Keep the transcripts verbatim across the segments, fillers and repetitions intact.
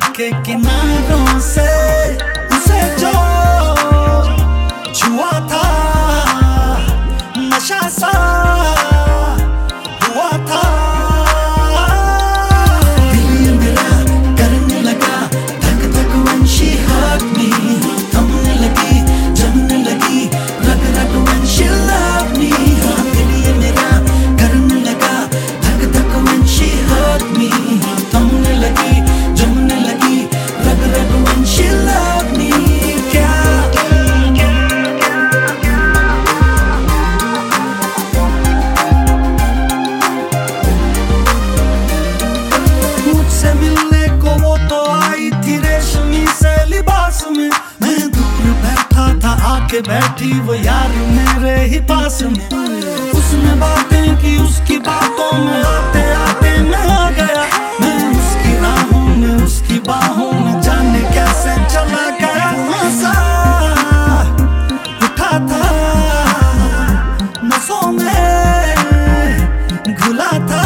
के किनारों से उसे जो छुआ था नशा सा हुआ था। दिल मेरा करने लगा धक धक when she hurt me, थमने लगी जमने लगी रग रग when she loved me। हाँ दिल मेरा करने लगा धक धक when she hurt me, थमने लगी जमने लगी रग रग when she loved me। क्या मुझसे मिलने को वो तो आई थी रेशमी से लिबास में, मैं दूर बैठा था आके बैठी वो यार मेरे ही पास में। उसने बातें की उसकी बातों में आते आते मैं आ गया, मैं उसकी राहों में उसकी बाहों में जाने कैसे चला गया। हंसा उठा था नसों में घुला था।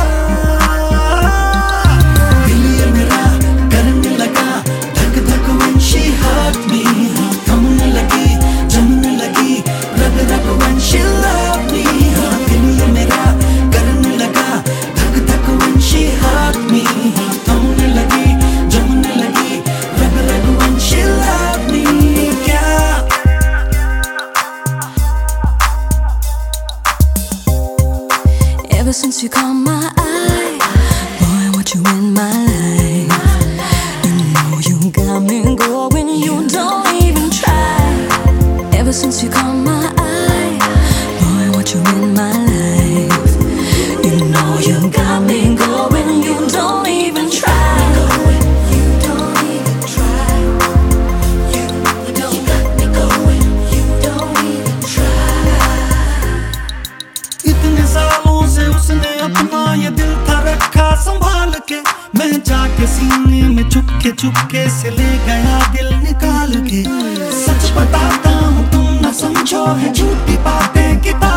दिल ये मेरा करने लगा धक धक when she hurt me, थमने लगी जमने लगी रग रग when she loved me। हाँ दिल ये मेरा करने लगा धक धक when she hurt me, थमने लगी जमने लगी रग रग when she loved me। क्या Ever since you caught my eye, boy, I want you in my life. You know you got me going, you don't even try. Ever since you caught my eye, boy, I want you in my life. You know you got me going, you don't even try. You don't even try. You don't got me going, you don't even try. इतने सालों से उसने अपना ये दिल था रखा संभाल के, मैं जाके सीने में चुपके चुपके से ले गया दिल निकाल के। सच बताता हूँ तुम न समझो है झूठी बातें किताब